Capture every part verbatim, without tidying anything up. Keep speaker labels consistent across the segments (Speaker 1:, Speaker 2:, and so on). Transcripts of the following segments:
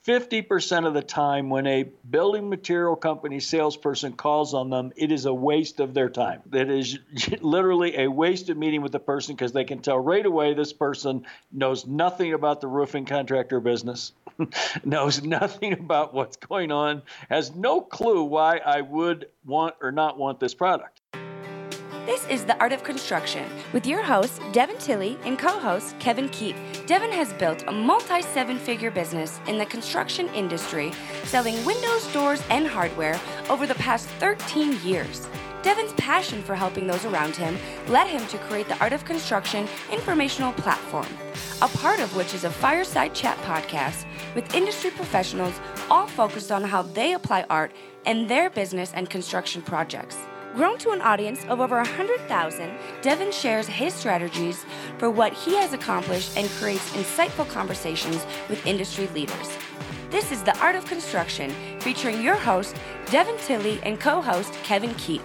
Speaker 1: fifty percent of the time when a building material company salesperson calls on them, it is a waste of their time. It is literally a wasted meeting with the person because they can tell right away this person knows nothing about the roofing contractor business, knows nothing about what's going on, has no clue why I would want or not want this product.
Speaker 2: This is The Art of Construction with your host, Devin Tilley, and co-host, Kevin Keith. Devin has built a multi-seven-figure business in the construction industry, selling windows, doors, and hardware over the past thirteen years. Devin's passion for helping those around him led him to create the Art of Construction informational platform, a part of which is a fireside chat podcast with industry professionals, all focused on how they apply art in their business and construction projects. Grown to an audience of over one hundred thousand, Devin shares his strategies for what he has accomplished and creates insightful conversations with industry leaders. This is The Art of Construction, featuring your host, Devin Tilley, and co-host, Kevin Keith.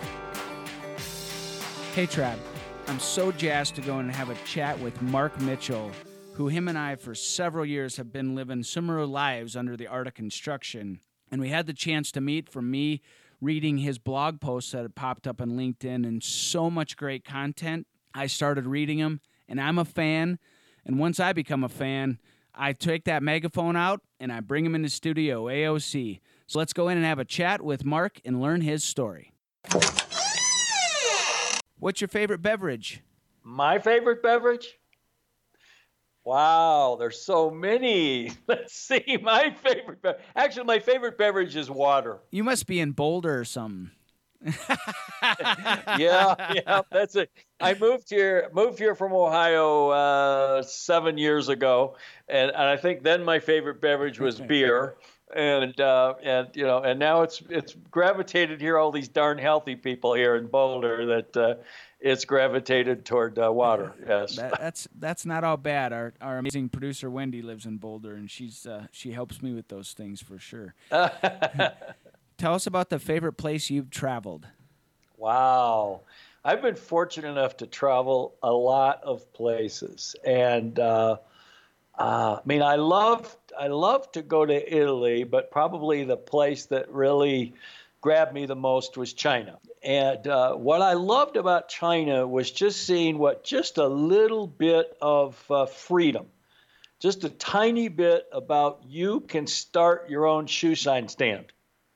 Speaker 3: Hey, Trav. I'm so jazzed to go and have a chat with Mark Mitchell, who him and I for several years have been living similar lives under the Art of Construction. And we had the chance to meet from me reading his blog posts that had popped up on LinkedIn, and so much great content. I started reading them, and I'm a fan. And once I become a fan, I take that megaphone out and I bring him into studio, A O C. So let's go in and have a chat with Mark and learn his story. What's your favorite beverage?
Speaker 1: My favorite beverage? Wow, there's so many. Let's see, my favorite beverage. Actually, my favorite beverage is water.
Speaker 3: You must be in Boulder or something.
Speaker 1: yeah, yeah, that's it. I moved here, moved here from Ohio uh, seven years ago, and, and I think then my favorite beverage was beer, and uh, and you know, and now it's it's gravitated here. All these darn healthy people here in Boulder that. Uh, It's gravitated toward uh, water. Yes,
Speaker 3: that, that's that's not all bad. Our our amazing producer Wendy lives in Boulder, and she's uh, she helps me with those things for sure. Tell us about the favorite place you've traveled.
Speaker 1: Wow, I've been fortunate enough to travel a lot of places, and uh, uh, I mean, I love I love to go to Italy, but probably the place that really grabbed me the most was China. And uh, what I loved about China was just seeing what just a little bit of uh, freedom, just a tiny bit about you can start your own shoe shine stand,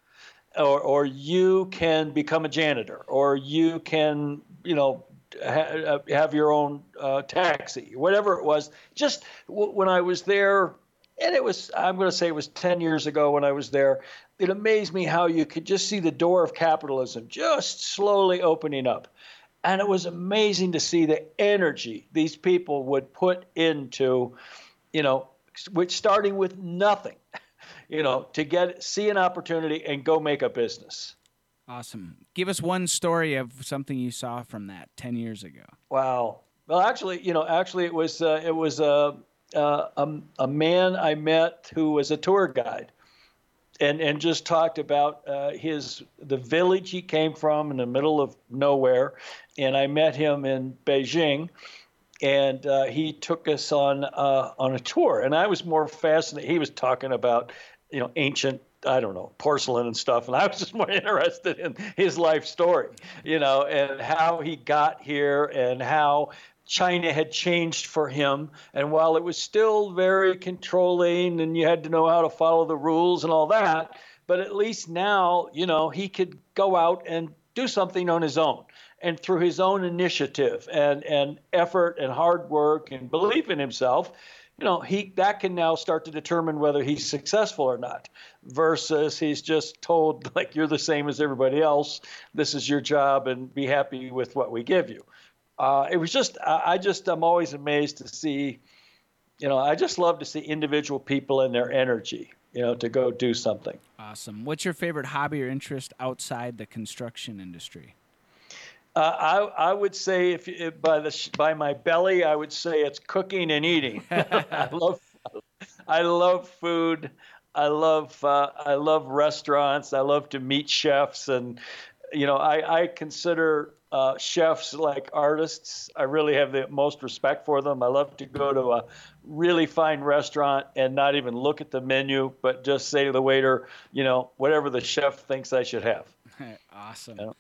Speaker 1: or or you can become a janitor, or you can, you know, ha- have your own uh, taxi, whatever it was. Just w- when I was there, and it was, I'm going to say it was ten years ago when I was there, it amazed me how you could just see the door of capitalism just slowly opening up. And it was amazing to see the energy these people would put into, you know, which starting with nothing, you know, to get see an opportunity and go make a business.
Speaker 3: Awesome. Give us one story of something you saw from that ten years ago.
Speaker 1: Wow. Well, actually, you know, actually it was uh, it was a, uh, a a man I met who was a tour guide. And and just talked about uh, his the village he came from in the middle of nowhere, and I met him in Beijing, and uh, he took us on uh, on a tour, and I was more fascinated. He was talking about, you know, ancient, I don't know, porcelain and stuff, and I was just more interested in his life story, you know, and how he got here and how China had changed for him. And while it was still very controlling and you had to know how to follow the rules and all that, but at least now, you know, he could go out and do something on his own and through his own initiative and, and effort and hard work and belief in himself, you know, he that can now start to determine whether he's successful or not, versus he's just told, like, you're the same as everybody else. This is your job and be happy with what we give you. Uh, it was just, I just, I'm always amazed to see, you know, I just love to see individual people and their energy, you know, to go do something.
Speaker 3: Awesome. What's your favorite hobby or interest outside the construction industry?
Speaker 1: Uh, I I would say if, if by the by my belly, I would say it's cooking and eating. I love I love food. I love uh, I love restaurants. I love to meet chefs, and you know, I I consider uh, chefs like artists. I really have the most respect for them. I love to go to a really fine restaurant and not even look at the menu, but just say to the waiter, you know, whatever the chef thinks I should have.
Speaker 3: Awesome.
Speaker 1: You know?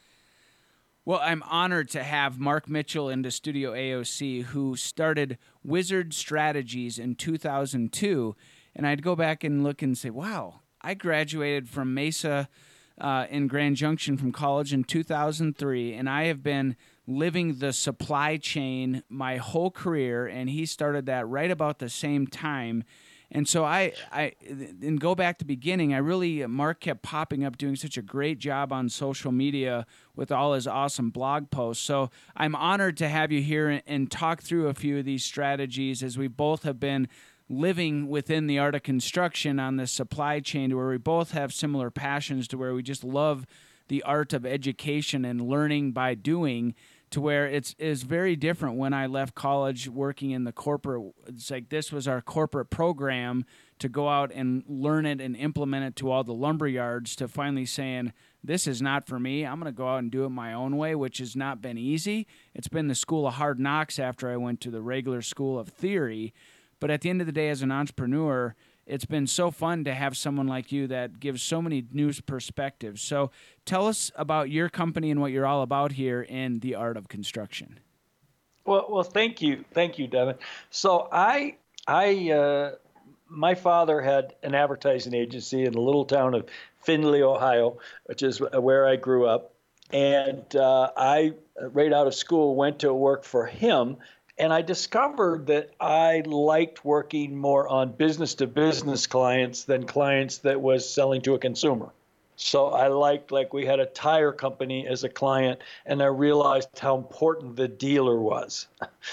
Speaker 3: Well, I'm honored to have Mark Mitchell into Studio A O C, who started Wizard Strategies in two thousand two. And I'd go back and look and say, wow, I graduated from Mesa uh, in Grand Junction from college in two thousand three, and I have been living the supply chain my whole career, and he started that right about the same time. And so I, I, and go back to the beginning, I really, Mark kept popping up doing such a great job on social media with all his awesome blog posts. So I'm honored to have you here and, and talk through a few of these strategies, as we both have been living within the art of construction on this supply chain, to where we both have similar passions, to where we just love the art of education and learning by doing, to where it's is very different. When I left college working in the corporate, it's like this was our corporate program to go out and learn it and implement it to all the lumber yards, to finally saying, this is not for me. I'm going to go out and do it my own way, which has not been easy. It's been the school of hard knocks after I went to the regular school of theory. But at the end of the day, as an entrepreneur, it's been so fun to have someone like you that gives so many new perspectives. So tell us about your company and what you're all about here in the art of construction.
Speaker 1: Well, well, thank you, thank you, Devin. So I, I, uh, my father had an advertising agency in the little town of Findlay, Ohio, which is where I grew up, and uh, I, right out of school, went to work for him. And I discovered that I liked working more on business-to-business clients than clients that was selling to a consumer. So I liked, like we had a tire company as a client, and I realized how important the dealer was,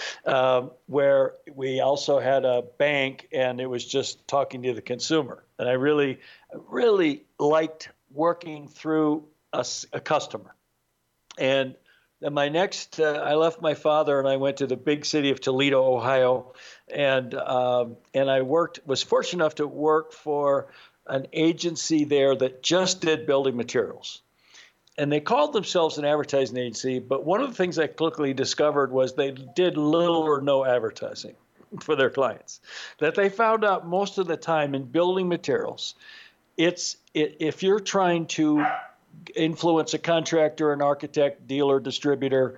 Speaker 1: um, where we also had a bank, and it was just talking to the consumer. And I really, really liked working through a, a customer. And then my next, uh, I left my father and I went to the big city of Toledo, Ohio, and um, and I worked, was fortunate enough to work for an agency there that just did building materials. And they called themselves an advertising agency, but one of the things I quickly discovered was they did little or no advertising for their clients. That they found out most of the time in building materials, it's it, if you're trying to influence a contractor, an architect, dealer, distributor,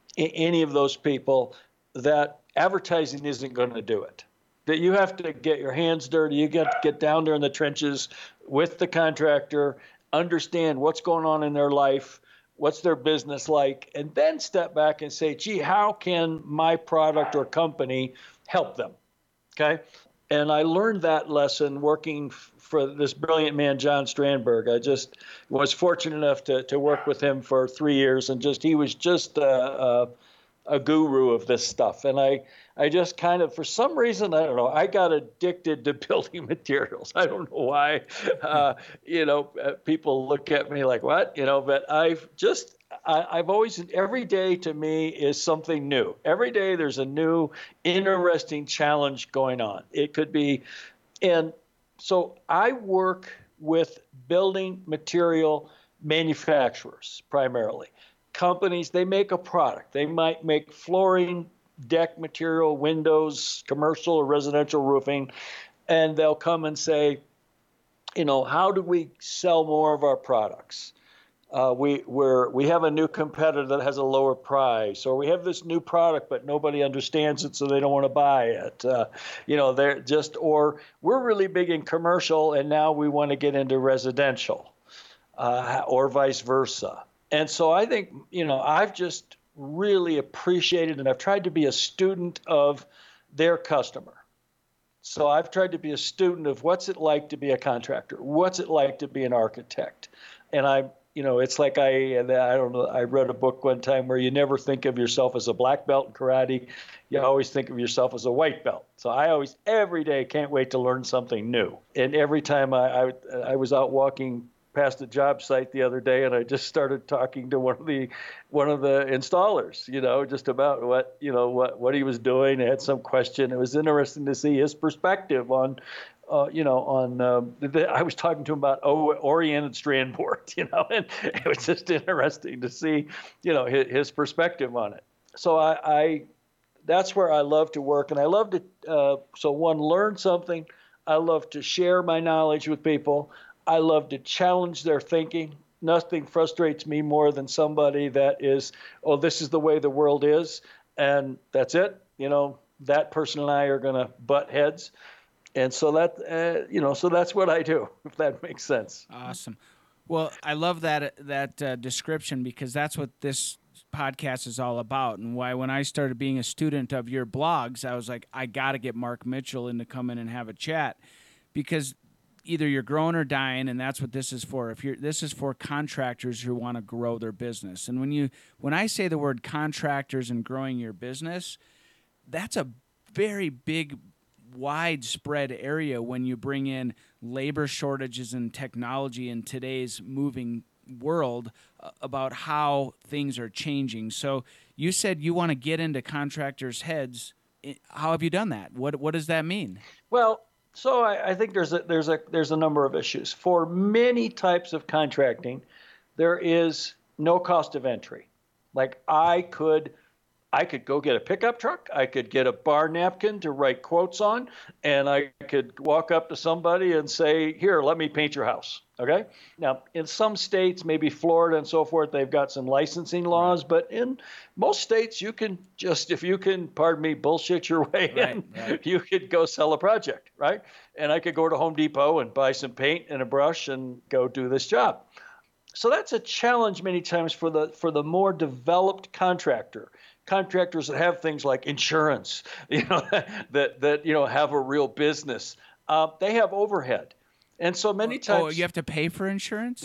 Speaker 1: any of those people, that advertising isn't going to do it. That you have to get your hands dirty, you got to get down there in the trenches with the contractor, understand what's going on in their life, what's their business like, and then step back and say, gee, how can my product or company help them? Okay? And I learned that lesson working for this brilliant man, John Strandberg. I just was fortunate enough to, to work with him for three years, and just he was just a, a, a guru of this stuff. And I, I just kind of, for some reason, I don't know, I got addicted to building materials. I don't know why. Uh, you know, people look at me like, what? You know, but I've just, I, I've always, every day to me is something new. Every day there's a new, interesting challenge going on. It could be, and so I work with building material manufacturers primarily. Companies, they make a product. They might make flooring, deck material, windows, commercial or residential roofing, and they'll come and say, you know, how do we sell more of our products? Uh, we we're, we have a new competitor that has a lower price, or we have this new product, but nobody understands it, so they don't want to buy it. Uh, you know, they're just, or we're really big in commercial, and now we want to get into residential, uh, or vice versa. And so I think, you know, I've just really appreciated, and I've tried to be a student of their customer. So I've tried to be a student of what's it like to be a contractor, what's it like to be an architect, and I. You know, it's like I, I don't know, I read a book one time where you never think of yourself as a black belt in karate. You always think of yourself as a white belt. So I always, every day, can't wait to learn something new. And every time I, I, I was out walking past a job site the other day, and I just started talking to one of the, one of the installers, you know, just about what, you know, what, what he was doing. I had some question. It was interesting to see his perspective on, uh, you know, on uh, the, I was talking to him about oh, oriented strand board, you know, and it was just interesting to see, you know, his, his perspective on it. So I, I, that's where I love to work, and I love to. Uh, so one, learn something. I love to share my knowledge with people. I love to challenge their thinking. Nothing frustrates me more than somebody that is, oh, this is the way the world is, and that's it. You know, that person and I are going to butt heads. And so that, uh, you know, so that's what I do, if that makes sense.
Speaker 3: Awesome. Well, I love that that uh, description, because that's what this podcast is all about, and why when I started being a student of your blogs, I was like, I got to get Mark Mitchell in to come in and have a chat, because either you're growing or dying, and that's what this is for. If you're, this is for contractors who want to grow their business. And when you, when I say the word contractors and growing your business, that's a very big, widespread area when you bring in labor shortages and technology in today's moving world, uh, about how things are changing. So you said you want to get into contractors' heads. How have you done that? What what does that mean?
Speaker 1: Well, so I, I think there's a there's a there's a number of issues. For many types of contracting, there is no cost of entry. Like I could I could go get a pickup truck, I could get a bar napkin to write quotes on, and I could walk up to somebody and say, here, let me paint your house. Okay? Now, in some states, maybe Florida and so forth, they've got some licensing laws, right. But in most states, you can just, if you can, pardon me, bullshit your way right, in, right. You could go sell a project, right? And I could go to Home Depot and buy some paint and a brush and go do this job. So that's a challenge many times for the for the more developed contractor. Contractors that have things like insurance, you know, that that you know have a real business. Uh, they have overhead, and so many times.
Speaker 3: Oh, you have to pay for insurance.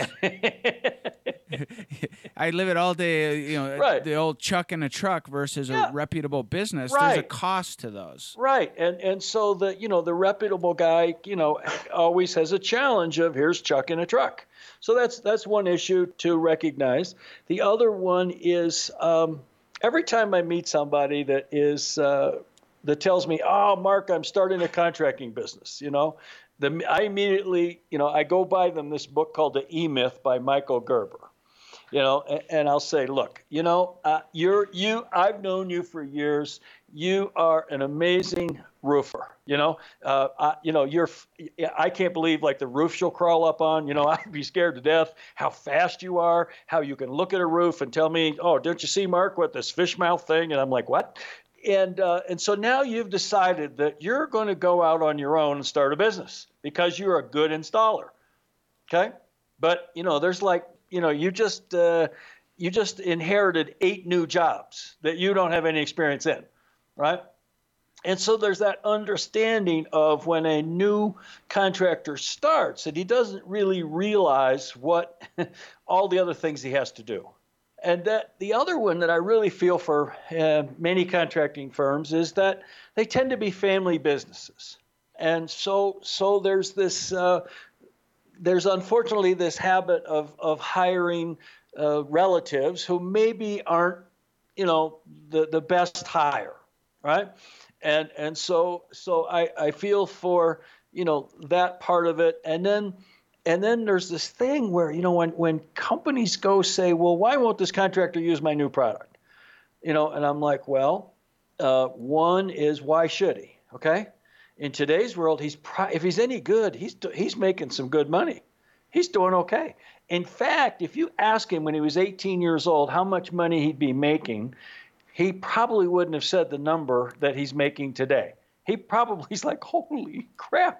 Speaker 3: I live it all day. You know,
Speaker 1: right.
Speaker 3: The old chuck in a truck versus
Speaker 1: yeah.
Speaker 3: a reputable business.
Speaker 1: Right.
Speaker 3: There's a cost to those.
Speaker 1: Right, and and so the you know the reputable guy you know always has a challenge of here's chuck in a truck. So that's that's one issue to recognize. The other one is. Um, Every time I meet somebody that is uh, that tells me, "Oh, Mark, I'm starting a contracting business," you know, the I immediately, you know, I go buy them this book called The E-Myth by Michael Gerber, you know, and, and I'll say, "Look, you know, uh, you're you. I've known you for years. You are an amazing roofer. You know, uh, I, you know, you're. I can't believe like the roof you'll crawl up on. You know, I'd be scared to death how fast you are. How you can look at a roof and tell me, oh, don't you see, Mark, what this fish mouth thing? And I'm like, what? And uh, and so now you've decided that you're going to go out on your own and start a business because you're a good installer. Okay, but you know, there's like, you know, you just uh, you just inherited eight new jobs that you don't have any experience in. Right? And so there's that understanding of when a new contractor starts that he doesn't really realize what all the other things he has to do. And that the other one that I really feel for uh, many contracting firms is that they tend to be family businesses. And so so there's this uh, there's unfortunately this habit of of hiring uh, relatives who maybe aren't, you know, the, the best hire. Right. And and so so I, I feel for, you know, that part of it. And then and then there's this thing where, you know, when, when companies go say, well, why won't this contractor use my new product? You know, and I'm like, well, uh, one is why should he? OK, in today's world, he's pro- if he's any good, he's he's making some good money. He's doing OK. In fact, if you ask him when he was eighteen years old how much money he'd be making, he probably wouldn't have said the number that he's making today. He probably is like, holy crap,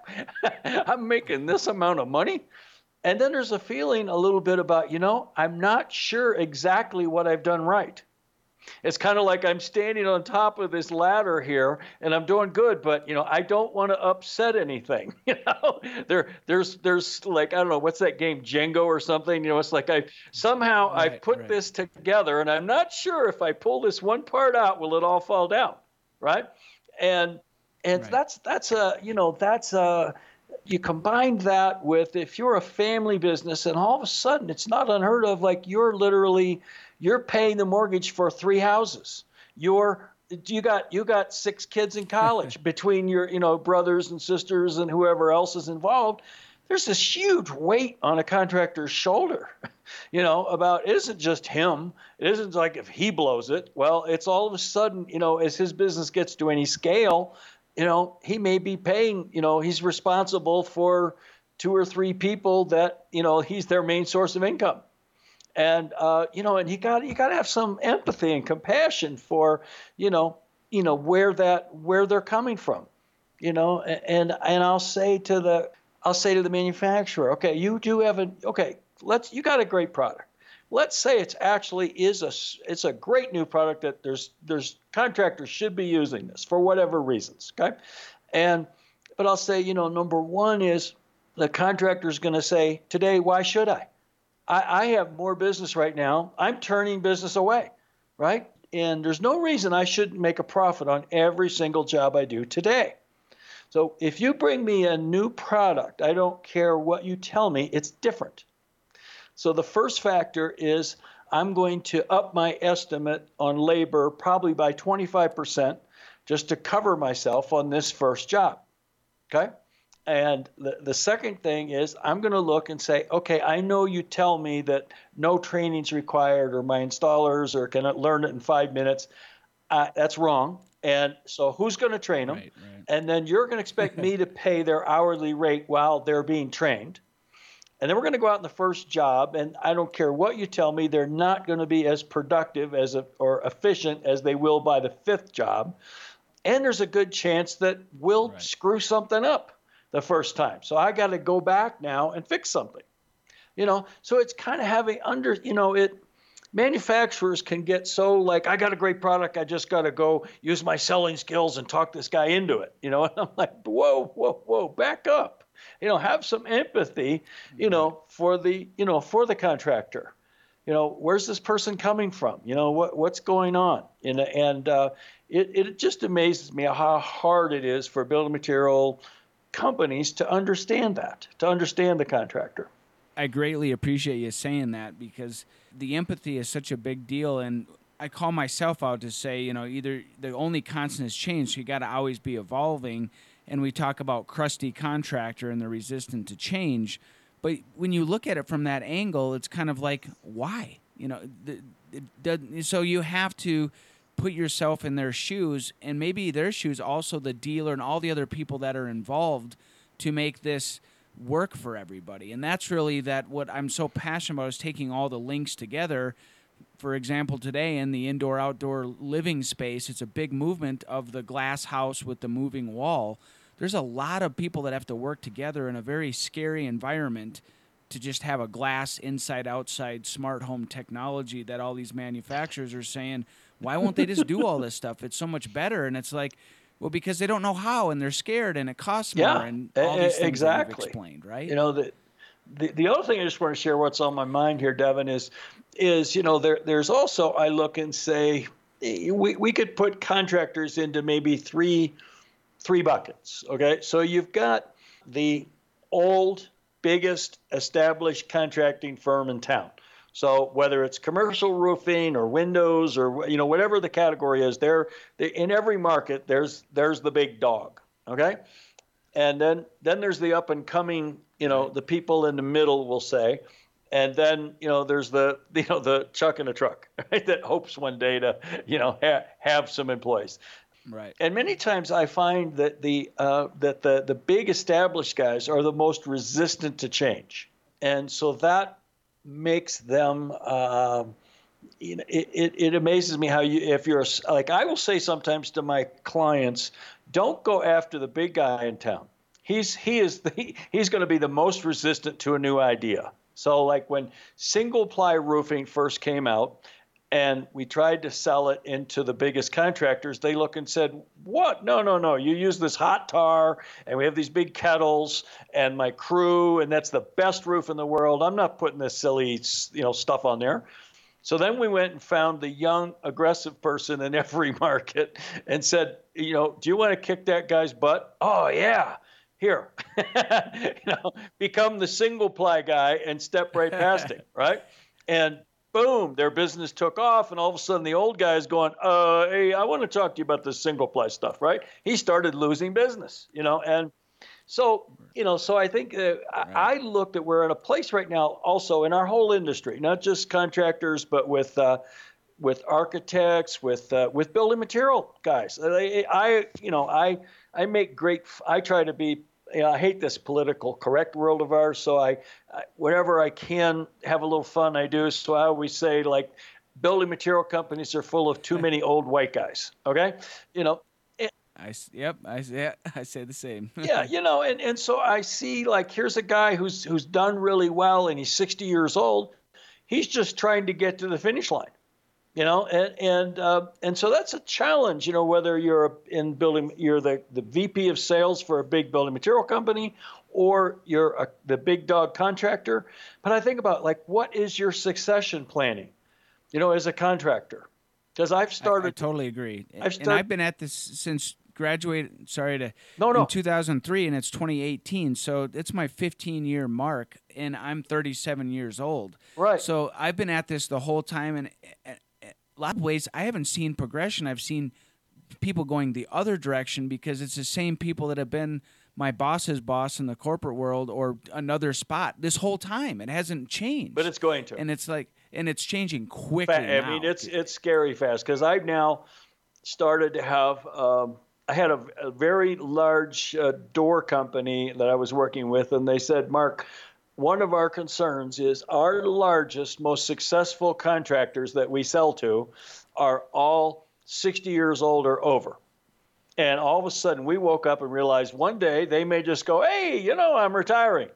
Speaker 1: I'm making this amount of money. And then there's a feeling a little bit about, you know, I'm not sure exactly what I've done right. It's kind of like I'm standing on top of this ladder here and I'm doing good, but, you know, I don't want to upset anything. You know, there, there's, there's like, I don't know, what's that game, Jenga or something? You know, it's like I somehow right, I've put right. this together and I'm not sure if I pull this one part out, will it all fall down? Right. And, and right. that's, that's a, you know, that's a, you combine that with if you're a family business and all of a sudden it's not unheard of, like you're literally, you're paying the mortgage for three houses. You're you got you got six kids in college between your, you know, brothers and sisters and whoever else is involved. There's this huge weight on a contractor's shoulder, you know, about it isn't just him. It isn't like if he blows it. Well, it's all of a sudden, you know, as his business gets to any scale, you know, he may be paying, you know, he's responsible for two or three people that, you know, he's their main source of income. And, uh, you know, and you got you got to have some empathy and compassion for, you know, you know, where that where they're coming from, you know, and and I'll say to the I'll say to the manufacturer, okay, you do have a, okay, let's, you got a great product. Let's say it's actually is a, it's a great new product that there's, there's contractors should be using this for whatever reasons. Okay. And, but I'll say, you know, number one is the contractor's going to say today, why should I? I, I have more business right now. I'm turning business away. Right. And there's no reason I shouldn't make a profit on every single job I do today. So if you bring me a new product, I don't care what you tell me, it's different. So the first factor is I'm going to up my estimate on labor probably by twenty-five percent just to cover myself on this first job, okay? And the, the second thing is I'm going to look and say, okay, I know you tell me that no training's required or my installers or can learn it in five minutes. Uh, that's wrong. And so who's going to train them? Right, right. And then you're going to expect me to pay their hourly rate while they're being trained. And then we're going to go out in the first job, and I don't care what you tell me, they're not going to be as productive as a, or efficient as they will by the fifth job. And there's a good chance that we'll right. screw something up the first time. So I got to go back now and fix something. You know, so it's kind of having under, you know, it. Manufacturers can get so like, I got a great product, I just got to go use my selling skills and talk this guy into it, you know, and I'm like, whoa, whoa, whoa, back up, you know, have some empathy, you know, for the, you know, for the contractor, you know, where's this person coming from, you know, what what's going on, and, and uh, it, it just amazes me how hard it is for building material companies to understand that, to understand the contractor.
Speaker 3: I greatly appreciate you saying that because the empathy is such a big deal. And I call myself out to say, you know, either the only constant is change. So you got to always be evolving. And we talk about crusty contractor and they're resistant to change. But when you look at it from that angle, it's kind of like, why? You know, the, it doesn't, so you have to put yourself in their shoes, and maybe their shoes, also the dealer and all the other people that are involved to make this work for everybody. And that's really that what I'm so passionate about is taking all the links together. For example, today in the indoor-outdoor living space, it's a big movement of the glass house with the moving wall. There's a lot of people that have to work together in a very scary environment to just have a glass inside-outside smart home technology that all these manufacturers are saying, why won't they just do all this stuff? It's so much better. And it's like, well, because they don't know how, and they're scared, and it costs more,
Speaker 1: yeah,
Speaker 3: and all these things
Speaker 1: exactly.
Speaker 3: that you've explained, right?
Speaker 1: You know, the, the the other thing I just want to share what's on my mind here, Devin, is, is you know, there there's also, I look and say, we, we could put contractors into maybe three three buckets, okay? So you've got the old, biggest established contracting firm in town. So whether it's commercial roofing or windows or, you know, whatever the category is, there in every market, there's there's the big dog, okay? And then then there's the up and coming, you know, the people in the middle, we'll say. And then, you know, there's the, you know, the chuck in a truck, right, that hopes one day to, you know, ha- have some employees.
Speaker 3: Right.
Speaker 1: And many times I find that the uh, that the the big established guys are the most resistant to change. And so that makes them, uh, you know, it, it, it amazes me how you, if you're, like I will say sometimes to my clients, don't go after the big guy in town. He's, he is, the, he's going to be the most resistant to a new idea. So like when single ply roofing first came out and we tried to sell it into the biggest contractors, they look and said, what? No, no, no. You use this hot tar and we have these big kettles and my crew, and that's the best roof in the world. I'm not putting this silly, you know, stuff on there. So then we went and found the young, aggressive person in every market and said, you know, do you want to kick that guy's butt? Oh, yeah. Here, you know, become the single ply guy and step right past him, right? And boom, their business took off, and all of a sudden the old guy's going, uh, hey, I want to talk to you about this single ply stuff, right? He started losing business, you know, and so, you know, so I think uh, right. I, I looked at we're at a place right now also in our whole industry, not just contractors, but with uh, with architects, with uh, with building material guys. I, I, you know, I I make great. I try to be. You know, I hate this political correct world of ours, so I, I, whenever I can have a little fun, I do. So I always say, like, building material companies are full of too many old white guys. Okay, you know. And,
Speaker 3: I yep, I yeah, I say the same.
Speaker 1: yeah, you know, and, and so I see, like, here's a guy who's who's done really well, and he's sixty years old. He's just trying to get to the finish line. You know, and and uh, and so that's a challenge. You know, whether you're in building, you're the, the V P of sales for a big building material company, or you're a, the big dog contractor. But I think about, like, what is your succession planning? You know, as a contractor, because I've started.
Speaker 3: I, I totally agree.
Speaker 1: I've started,
Speaker 3: and I've been at this since graduated. Sorry to
Speaker 1: no no
Speaker 3: in two thousand three, and it's twenty eighteen. So it's my fifteen year mark, and I'm thirty-seven years old.
Speaker 1: Right.
Speaker 3: So I've been at this the whole time, and. and a lot of ways I haven't seen progression. I've seen people going the other direction because it's the same people that have been my boss's boss in the corporate world or another spot this whole time. It hasn't changed.
Speaker 1: But it's going to.
Speaker 3: And it's like, and it's changing quickly
Speaker 1: I
Speaker 3: now.
Speaker 1: mean, it's it's scary fast because I've now started to have. Um, I had a, a very large uh, door company that I was working with, and they said, Mark, one of our concerns is our largest, most successful contractors that we sell to are all sixty years old or over. And all of a sudden we woke up and realized one day they may just go, hey, you know, I'm retiring.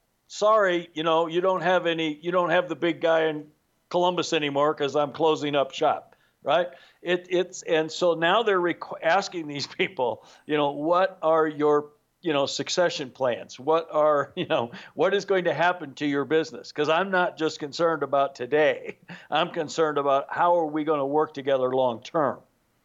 Speaker 1: Sorry, you know, you don't have any, you don't have the big guy in Columbus anymore because I'm closing up shop, right? It, it's, and so now they're requ- asking these people, you know, what are your you know, succession plans? What are, you know, what is going to happen to your business? Because I'm not just concerned about today. I'm concerned about how are we going to work together long term.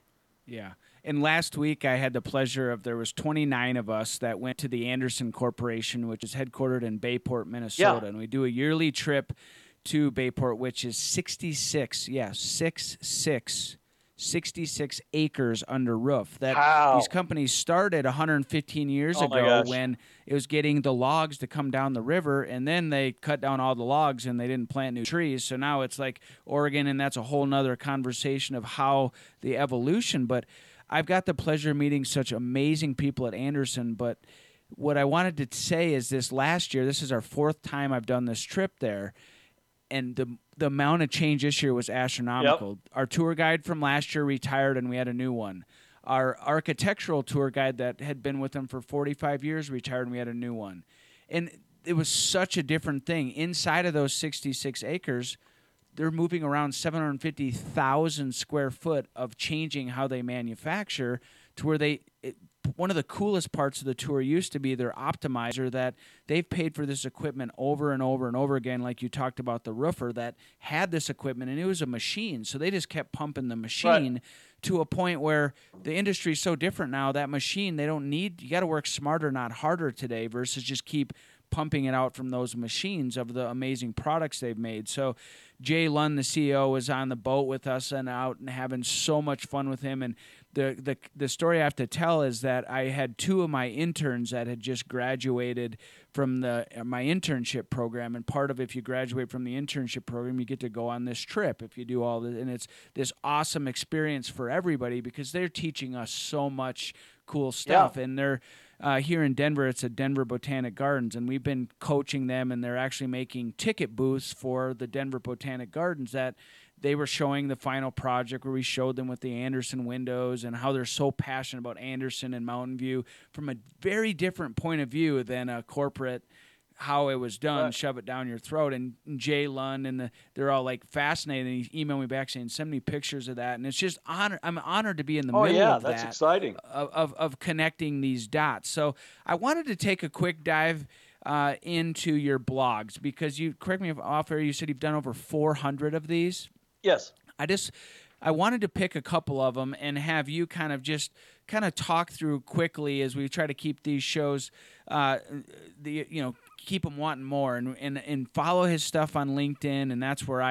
Speaker 3: Yeah. And last week I had the pleasure of, there was twenty-nine of us that went to the Anderson Corporation, which is headquartered in Bayport, Minnesota.
Speaker 1: Yeah.
Speaker 3: And we do a yearly trip to Bayport, which is sixty-six, yeah, six, six. sixty-six acres under roof. That
Speaker 1: wow.
Speaker 3: These companies started one hundred fifteen years
Speaker 1: oh
Speaker 3: ago when it was getting the logs to come down the river, and then they cut down all the logs and they didn't plant new trees. So now it's like Oregon, and that's a whole nother conversation of how the evolution. But I've got the pleasure of meeting such amazing people at Anderson. But what I wanted to say is this last year, this is our fourth time I've done this trip there, and the the amount of change this year was astronomical.
Speaker 1: Yep.
Speaker 3: Our tour guide from last year retired, and we had a new one. Our architectural tour guide that had been with them for forty-five years retired, and we had a new one. And it was such a different thing. Inside of those sixty-six acres, they're moving around seven hundred fifty thousand square foot of changing how they manufacture to where they it, one of the coolest parts of the tour used to be their optimizer, that they've paid for this equipment over and over and over again, like you talked about the roofer that had this equipment, and it was a machine. So they just kept pumping the machine right. to a point where the industry is so different now. That machine, they don't need, you got to work smarter, not harder today, versus just keep pumping it out from those machines of the amazing products they've made. So Jay Lund, the C E O, was on the boat with us and out and having so much fun with him. And the the the story I have to tell is that I had two of my interns that had just graduated from the my internship program. And part of, if you graduate from the internship program, you get to go on this trip if you do all this. And it's this awesome experience for everybody because they're teaching us so much cool stuff. Yeah. And they're Uh, here in Denver, it's a Denver Botanic Gardens, and we've been coaching them, and they're actually making ticket booths for the Denver Botanic Gardens that they were showing the final project where we showed them with the Anderson windows and how they're so passionate about Anderson and Mountain View from a very different point of view than a corporate, how it was done, right. Shove it down your throat. And Jay Lund and the, they're all like fascinated. And he emailed me back saying, send me pictures of that. And it's just honor. I'm honored to be in the
Speaker 1: oh,
Speaker 3: middle
Speaker 1: yeah,
Speaker 3: of that.
Speaker 1: Oh, yeah, that's exciting.
Speaker 3: Of, of, of connecting these dots. So I wanted to take a quick dive uh, into your blogs because you, correct me if off air, you said you've done over four hundred of these.
Speaker 1: Yes.
Speaker 3: I just, I wanted to pick a couple of them and have you kind of just kind of talk through quickly as we try to keep these shows, uh, the you know, keep them wanting more, and, and and follow his stuff on LinkedIn, and that's where I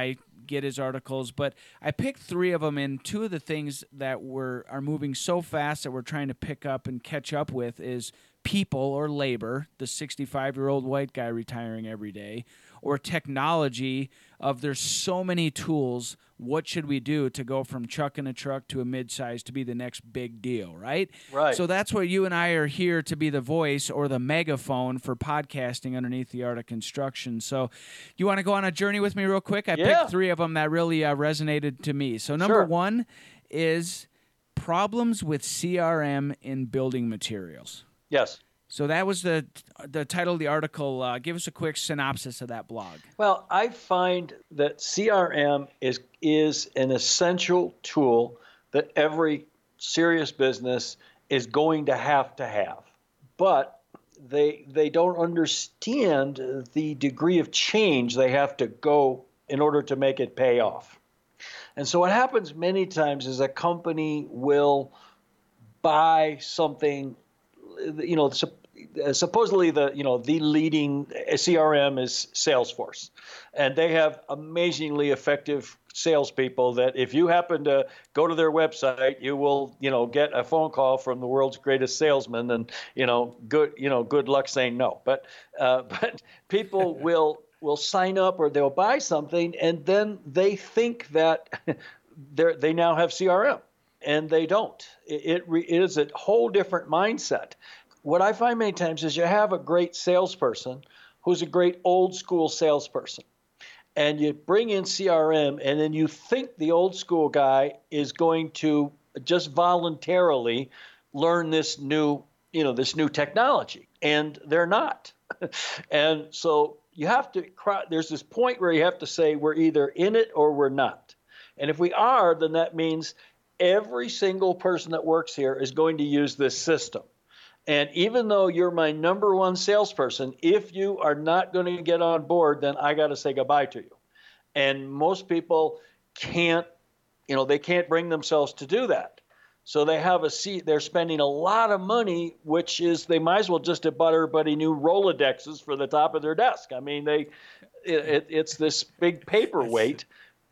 Speaker 3: get his articles, but I picked three of them, and two of the things that were are moving so fast that we're trying to pick up and catch up with is people or labor, the sixty-five-year-old white guy retiring every day, or technology of there's so many tools. What should we do to go from trucking a truck to a midsize to be the next big deal, right?
Speaker 1: Right.
Speaker 3: So that's where you and I are here to be the voice or the megaphone for podcasting underneath the Art of Construction. So you want to go on a journey with me real quick? I
Speaker 1: Yeah.
Speaker 3: picked three of them that really uh, resonated to me. So number
Speaker 1: Sure.
Speaker 3: one is problems with C R M in building materials.
Speaker 1: Yes.
Speaker 3: So that was the the title of the article. Uh, give us a quick synopsis of that blog.
Speaker 1: Well, I find that C R M is is an essential tool that every serious business is going to have to have. But they they don't understand the degree of change they have to go in order to make it pay off. And so what happens many times is a company will buy something, you know, supposedly the you know the leading C R M is Salesforce, and they have amazingly effective salespeople that if you happen to go to their website, you will you know get a phone call from the world's greatest salesman, and you know good you know good luck saying no. But uh, but people will will sign up or they'll buy something, and then they think that they they now have C R M, and they don't. It, it, re, it is a whole different mindset. What I find many times is you have a great salesperson who's a great old school salesperson, and you bring in C R M, and then you think the old school guy is going to just voluntarily learn this new, you know, this new technology, and they're not. And so you have to, there's this point where you have to say we're either in it or we're not. And if we are, then that means every single person that works here is going to use this system. And even though you're my number one salesperson, if you are not going to get on board, then I got to say goodbye to you. And most people can't, you know, they can't bring themselves to do that. So they have a seat, they're spending a lot of money, which is they might as well just have bought everybody new Rolodexes for the top of their desk. I mean, they, it, it's this big paperweight.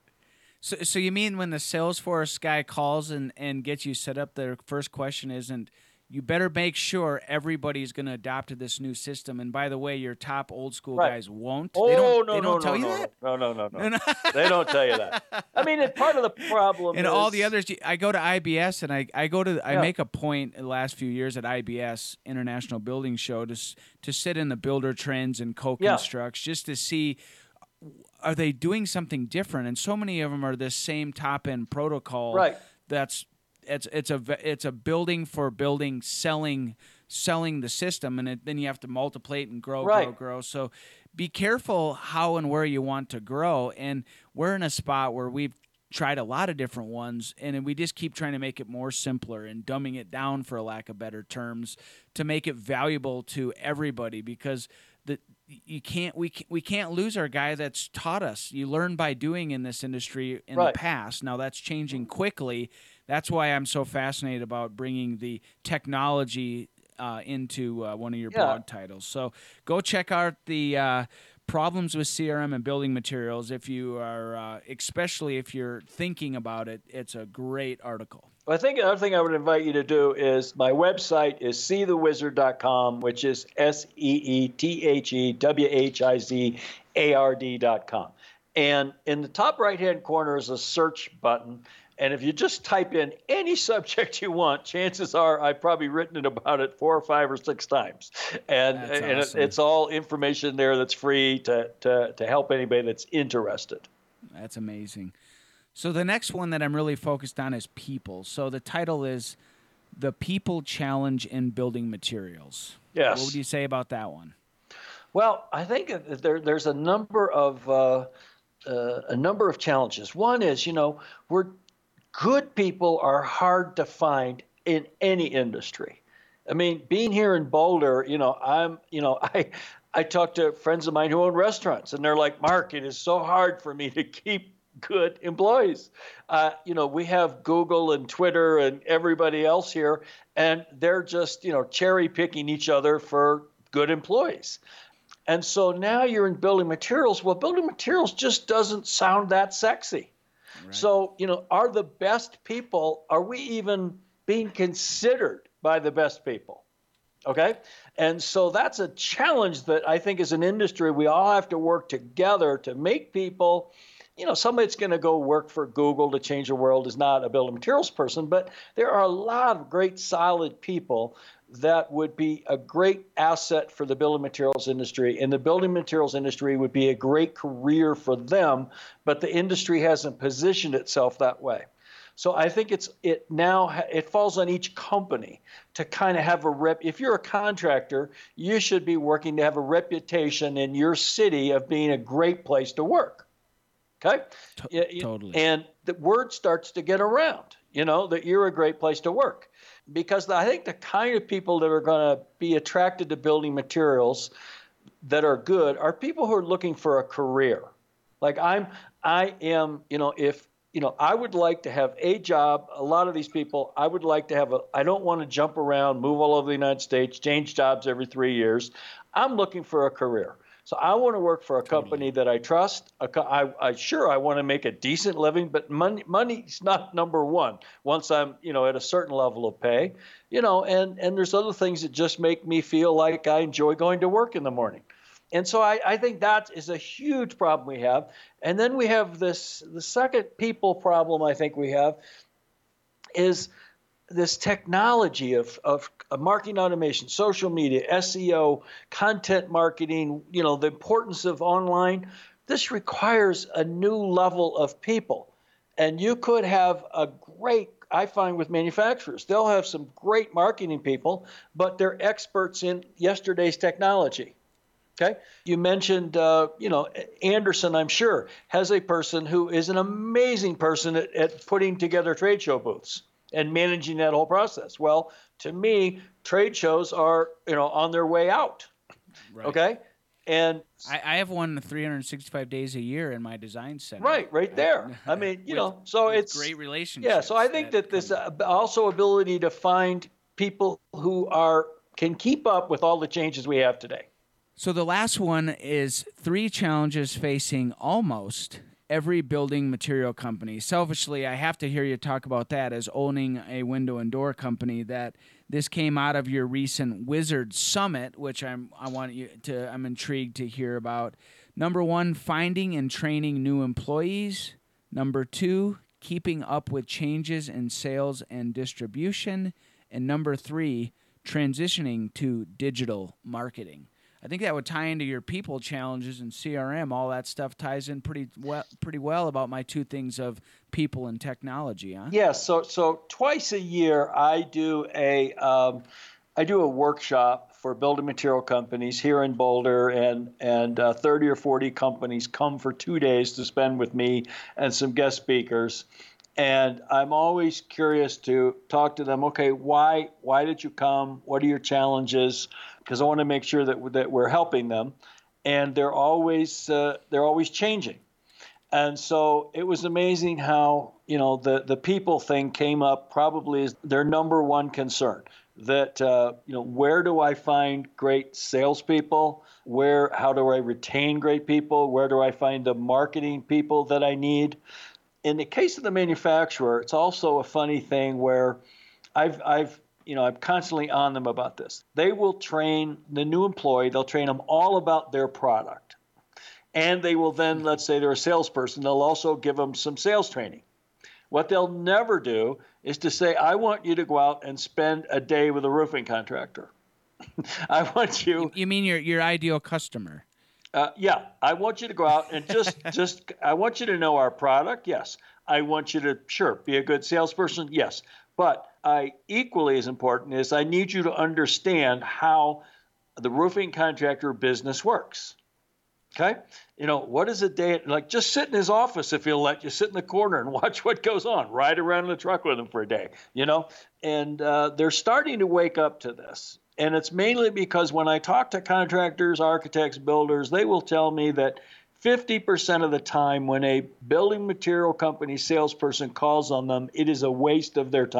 Speaker 3: So, so you mean when the Salesforce guy calls and, and gets you set up, their first question isn't, you better make sure everybody's going to adopt to this new system. And by the way, your top old school
Speaker 1: right.
Speaker 3: guys won't.
Speaker 1: Oh,
Speaker 3: they don't,
Speaker 1: no,
Speaker 3: they don't
Speaker 1: no,
Speaker 3: tell
Speaker 1: no,
Speaker 3: you
Speaker 1: no,
Speaker 3: that?
Speaker 1: no, no, no, no, no. They don't tell you that. I mean, it, part of the problem
Speaker 3: and
Speaker 1: is...
Speaker 3: all the others, I go to I B S and I, I go to, I
Speaker 1: yeah.
Speaker 3: make a point in the last few years at I B S, International Building Show, to, to sit in the builder trends and co-constructs yeah. just to see, are they doing something different? And so many of them are this same top-end protocol
Speaker 1: right.
Speaker 3: that's... It's it's a it's a building for building selling selling the system, and it, then you have to multiply it and grow
Speaker 1: right.
Speaker 3: grow grow. So be careful how and where you want to grow. And we're in a spot where we've tried a lot of different ones, and we just keep trying to make it more simpler and dumbing it down, for a lack of better terms, to make it valuable to everybody. Because the you can't we we can't lose our guy that's taught us. You learn by doing in this industry in
Speaker 1: right.
Speaker 3: the past. Now that's changing quickly. That's why I'm so fascinated about bringing the technology uh, into uh, one of your
Speaker 1: yeah.
Speaker 3: blog titles. So go check out the uh, problems with C R M and building materials. If you are, uh, especially if you're thinking about it, it's a great article.
Speaker 1: Well, I think another thing I would invite you to do is my website is see the wizard dot com, which is S E E T H E W H I Z A R D dot com. And in the top right-hand corner is a search button. And if you just type in any subject you want, chances are I've probably written about it four or five or six times. And,
Speaker 3: that's
Speaker 1: and
Speaker 3: awesome.
Speaker 1: it, it's all information there that's free to, to, to help anybody that's interested.
Speaker 3: That's amazing. So the next one that I'm really focused on is people. So the title is The People Challenge in Building Materials.
Speaker 1: Yes.
Speaker 3: What would you say about that one?
Speaker 1: Well, I think there, there's a number of uh, uh, a number of challenges. One is, you know, we're good people are hard to find in any industry. I mean, being here in Boulder, you know, I'm, you know, I, I talk to friends of mine who own restaurants, and they're like, Mark, it is so hard for me to keep good employees. Uh, you know, we have Google and Twitter and everybody else here, and they're just, you know, cherry picking each other for good employees. And so now you're in building materials. Well, building materials just doesn't sound that sexy. Right. So, you know, are the best people, are we even being considered by the best people? Okay. And so that's a challenge that I think as an industry, we all have to work together to make people, you know, somebody that's going to go work for Google to change the world is not a building materials person, but there are a lot of great solid people that would be a great asset for the building materials industry. And the building materials industry would be a great career for them, but the industry hasn't positioned itself that way. So I think it's it now it falls on each company to kind of have a rep. If you're a contractor, you should be working to have a reputation in your city of being a great place to work. Okay?
Speaker 3: T- totally.
Speaker 1: And the word starts to get around, you know, that you're a great place to work. Because I think the kind of people that are going to be attracted to building materials that are good are people who are looking for a career. Like I'm, I am, you know, if, you know, I would like to have a job. A lot of these people, I would like to have a, I don't want to jump around, move all over the United States, change jobs every three years. I'm looking for a career. So I want to work for a company that I trust. A, I, I sure I want to make a decent living, but money money's not number one. Once I'm, you know, at a certain level of pay, you know, and and there's other things that just make me feel like I enjoy going to work in the morning. And so I, I think that is a huge problem we have. And then we have this, the second people problem I think we have is this technology of, of, of marketing automation, social media, S E O, content marketing, you know, the importance of online. This requires a new level of people. And you could have a great, I find with manufacturers, they'll have some great marketing people, but they're experts in yesterday's technology. Okay. You mentioned, uh, you know, Anderson, I'm sure, has a person who is an amazing person at, at putting together trade show booths and managing that whole process. Well, to me, trade shows are, you know, on their way out. Right. Okay. And
Speaker 3: I, I have one three hundred sixty-five days a year in my design center.
Speaker 1: Right, right there. I mean, you with, know, so it's
Speaker 3: great relationships.
Speaker 1: Yeah. So I think that, that this uh, also ability to find people who are can keep up with all the changes we have today.
Speaker 3: So the last one is three challenges facing almost every building material company. Selfishly, I have to hear you talk about that as owning a window and door company. That this came out of your recent Wizard Summit, which I'm I want you to I'm intrigued to hear about. Number one, finding and training new employees. Number two, keeping up with changes in sales and distribution. And number three, transitioning to digital marketing. I think that would tie into your people challenges and C R M. All that stuff ties in pretty well, pretty well about my two things of people and technology, huh?
Speaker 1: Yes. Yeah, so so twice a year I do a um, I do a workshop for building material companies here in Boulder, and and uh, thirty or forty companies come for two days to spend with me and some guest speakers. And I'm always curious to talk to them. Okay, why why did you come? What are your challenges? Because I want to make sure that that we're helping them, and they're always uh, they're always changing. And so it was amazing how, you know, the the people thing came up probably as their number one concern. That uh, you know, where do I find great salespeople? Where how do I retain great people? Where do I find the marketing people that I need? In the case of the manufacturer, it's also a funny thing where I've, I've, you know, I'm constantly on them about this. They will train the new employee. They'll train them all about their product. And they will then, let's say they're a salesperson, they'll also give them some sales training. What they'll never do is to say, I want you to go out and spend a day with a roofing contractor. I want you.
Speaker 3: You mean your, your ideal customer?
Speaker 1: Uh, yeah, I want you to go out and just, just, I want you to know our product. Yes. I want you to, sure, be a good salesperson. Yes. But I equally as important is I need you to understand how the roofing contractor business works. Okay. You know, what is a day, like just sit in his office if he'll let you sit in the corner and watch what goes on, ride around in the truck with him for a day, you know, and uh, they're starting to wake up to this. And it's mainly because when I talk to contractors, architects, builders, they will tell me that fifty percent of the time when a building material company salesperson calls on them, it is a waste of their time.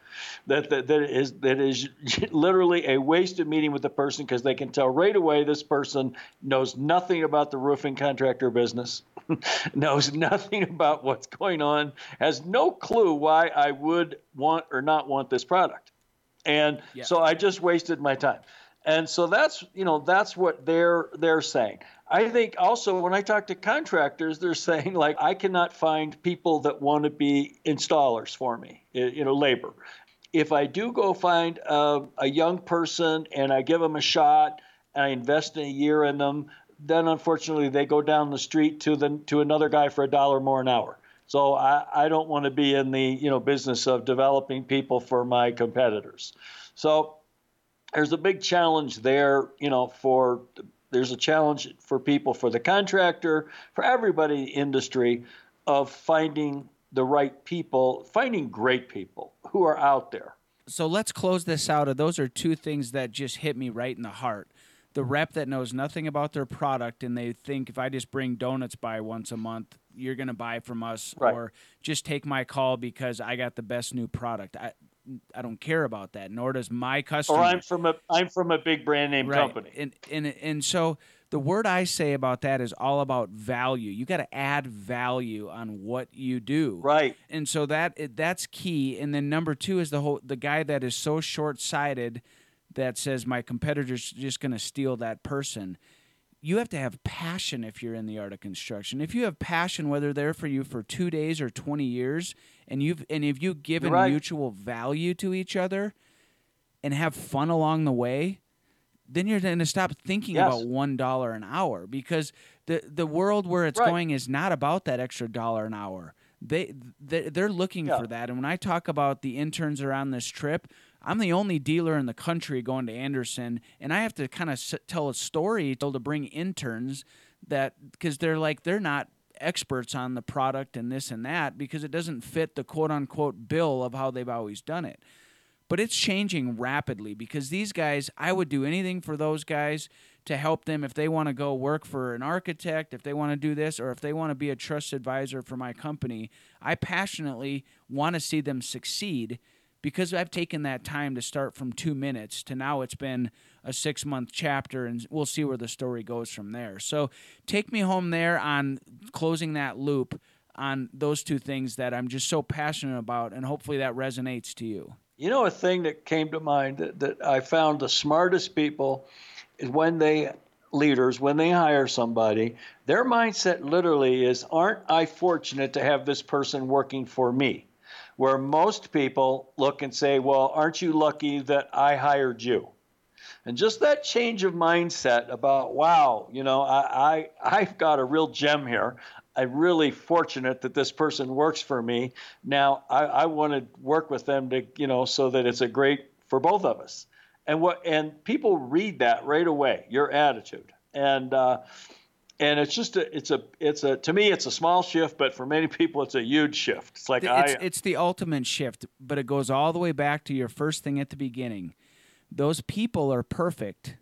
Speaker 1: that, that, that is that is literally a wasted meeting with the person, because they can tell right away this person knows nothing about the roofing contractor business, knows nothing about what's going on, has no clue why I would want or not want this product. And yeah. so I just wasted my time. And so that's, you know, that's what they're they're saying. I think also when I talk to contractors, they're saying, like, I cannot find people that want to be installers for me, you know, labor. If I do go find a, a young person and I give them a shot and I invest in a year in them, then unfortunately they go down the street to the to another guy for a dollar more an hour. So I, I don't want to be in the, you know, business of developing people for my competitors. So there's a big challenge there, you know, for there's a challenge for people, for the contractor, for everybody in the industry, of finding the right people, finding great people who are out there.
Speaker 3: So let's close this out. Those are two things that just hit me right in the heart. The rep that knows nothing about their product and they think if I just bring donuts by once a month, you're going to buy from us, right. Or just take my call because I got the best new product. I I don't care about that, nor does my customer.
Speaker 1: Or I'm from a I'm from a big brand name
Speaker 3: right.
Speaker 1: company.
Speaker 3: And, and and so the word I say about that is all about value. You got to add value on what you do.
Speaker 1: Right.
Speaker 3: And so that that's key. And then number two is the whole the guy that is so short-sighted that says my competitor's just going to steal that person. You have to have passion if you're in the art of construction. If you have passion, whether they're for you for two days or twenty years, and you've and if you've given right. mutual value to each other and have fun along the way, then you're going to stop thinking yes. about one dollar an hour, because the the world where it's right. going is not about that extra dollar an hour. They, they they're looking yeah. for that. And when I talk about the interns are on this trip, I'm the only dealer in the country going to Anderson, and I have to kind of s- tell a story to bring interns that because they're like they're not experts on the product and this and that because it doesn't fit the quote unquote bill of how they've always done it. But it's changing rapidly because these guys, I would do anything for those guys to help them if they want to go work for an architect, if they want to do this, or if they want to be a trust advisor for my company. I passionately want to see them succeed because I've taken that time to start from two minutes to now it's been a six-month chapter, and we'll see where the story goes from there. So take me home there on closing that loop on those two things that I'm just so passionate about, and hopefully that resonates to you.
Speaker 1: You know, a thing that came to mind that, that I found the smartest people is when they, leaders, when they hire somebody, their mindset literally is, aren't I fortunate to have this person working for me? Where most people look and say, well, aren't you lucky that I hired you? And just that change of mindset about, wow, you know, I, I, I've got a real gem here. I'm really fortunate that this person works for me. Now, I, I want to work with them to, you know, so that it's a great for both of us. And what and people read that right away, your attitude. And uh, and it's just a, it's a it's a to me it's a small shift, but for many people it's a huge shift. It's like
Speaker 3: it's,
Speaker 1: I
Speaker 3: it's the ultimate shift, but it goes all the way back to your first thing at the beginning. Those people are perfect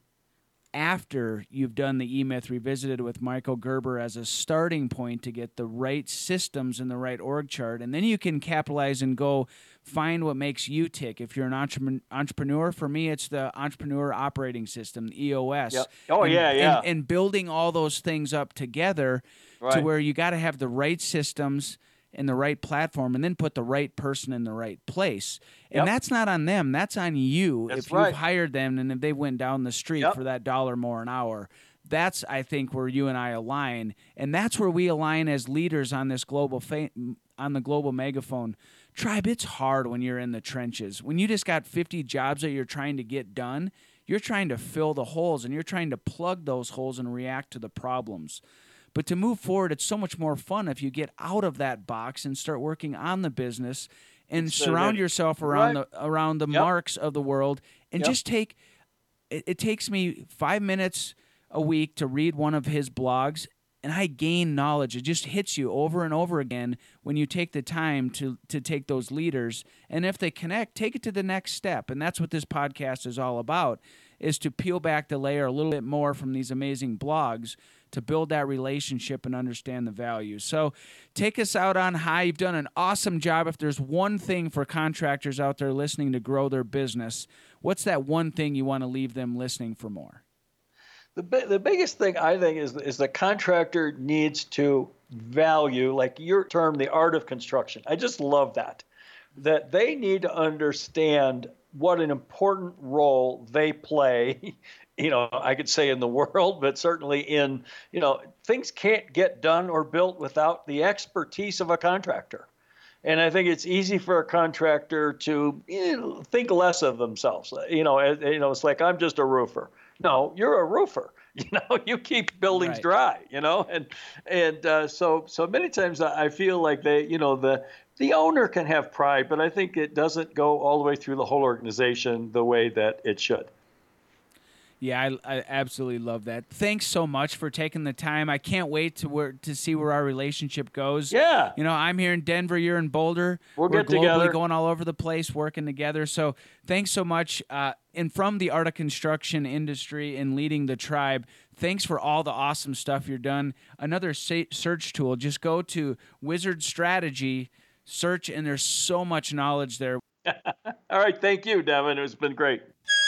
Speaker 3: after you've done the E-Myth Revisited with Michael Gerber as a starting point to get the right systems and the right org chart. And then you can capitalize and go find what makes you tick. If you're an entre- entrepreneur, for me, it's the Entrepreneur Operating System, the E O S.
Speaker 1: Yep. Oh,
Speaker 3: and,
Speaker 1: yeah, yeah.
Speaker 3: And, and building all those things up together right. to where you got to have the right systems in the right platform, and then put the right person in the right place. And yep. that's not on them. That's on you.
Speaker 1: That's
Speaker 3: if
Speaker 1: right.
Speaker 3: you've hired them and if they went down the street
Speaker 1: yep.
Speaker 3: for that dollar more an hour. That's, I think, where you and I align. And that's where we align as leaders on this global fa- on the global megaphone. Tribe, it's hard when you're in the trenches. When you just got fifty jobs that you're trying to get done, you're trying to fill the holes, and you're trying to plug those holes and react to the problems. But to move forward, it's so much more fun if you get out of that box and start working on the business and so surround that, yourself around right. the around the yep. Marks of the world and yep. just take it, it takes me five minutes a week to read one of his blogs, and I gain knowledge. It just hits you over and over again when you take the time to to take those leaders, and if they connect, take it to the next step. And that's what this podcast is all about, is to peel back the layer a little bit more from these amazing blogs to build that relationship and understand the value. So take us out on high. You've done an awesome job. If there's one thing for contractors out there listening to grow their business, what's that one thing you want to leave them listening for more?
Speaker 1: The the biggest thing I think is is the contractor needs to value, like your term, the art of construction. I just love that. That they need to understand what an important role they play, you know, I could say in the world, but certainly in, you know, things can't get done or built without the expertise of a contractor. And I think it's easy for a contractor to you know, think less of themselves. You know, you know, it's like, I'm just a roofer. No, you're a roofer. You know, you keep buildings
Speaker 3: right.
Speaker 1: dry, you know, and and uh, so so many times I feel like they, you know, the the owner can have pride, but I think it doesn't go all the way through the whole organization the way that it should.
Speaker 3: Yeah, I, I absolutely love that. Thanks so much for taking the time. I can't wait to where, to see where our relationship goes.
Speaker 1: Yeah.
Speaker 3: You know, I'm here in Denver, you're in Boulder.
Speaker 1: We'll
Speaker 3: We're
Speaker 1: get
Speaker 3: globally
Speaker 1: together.
Speaker 3: going all over the place, working together. So thanks so much. Uh, and from the art of construction industry and leading the tribe, thanks for all the awesome stuff you've done. Another sa- search tool, just go to Wizard Strategy, search, and there's so much knowledge there.
Speaker 1: All right. Thank you, Devin. It's been great.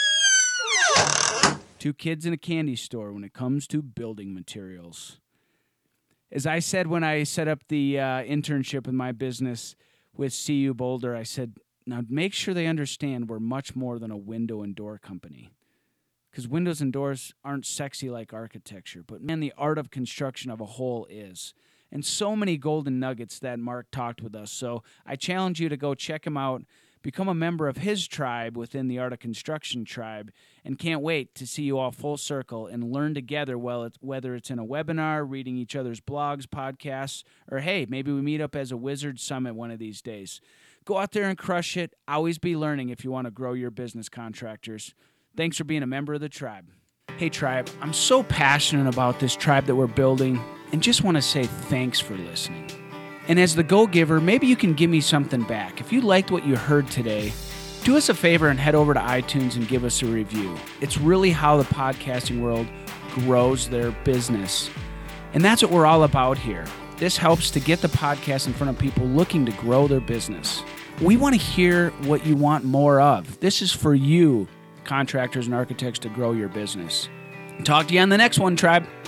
Speaker 3: Two kids in a candy store when it comes to building materials. As I said when I set up the uh, internship with my business with C U Boulder, I said, now make sure they understand we're much more than a window and door company. Because windows and doors aren't sexy like architecture, but man, the art of construction of a whole is. And so many golden nuggets that Mark talked with us. So I challenge you to go check him out. Become a member of his tribe within the Art of Construction tribe, and can't wait to see you all full circle and learn together, well, it's, whether it's in a webinar, reading each other's blogs, podcasts, or hey, maybe we meet up as a Wizard Summit one of these days. Go out there and crush it. Always be learning if you want to grow your business, contractors. Thanks for being a member of the tribe. Hey, tribe, I'm so passionate about this tribe that we're building and just want to say thanks for listening. And as the go-giver, maybe you can give me something back. If you liked what you heard today, do us a favor and head over to iTunes and give us a review. It's really how the podcasting world grows their business. And that's what we're all about here. This helps to get the podcast in front of people looking to grow their business. We want to hear what you want more of. This is for you, contractors and architects, to grow your business. Talk to you on the next one, tribe.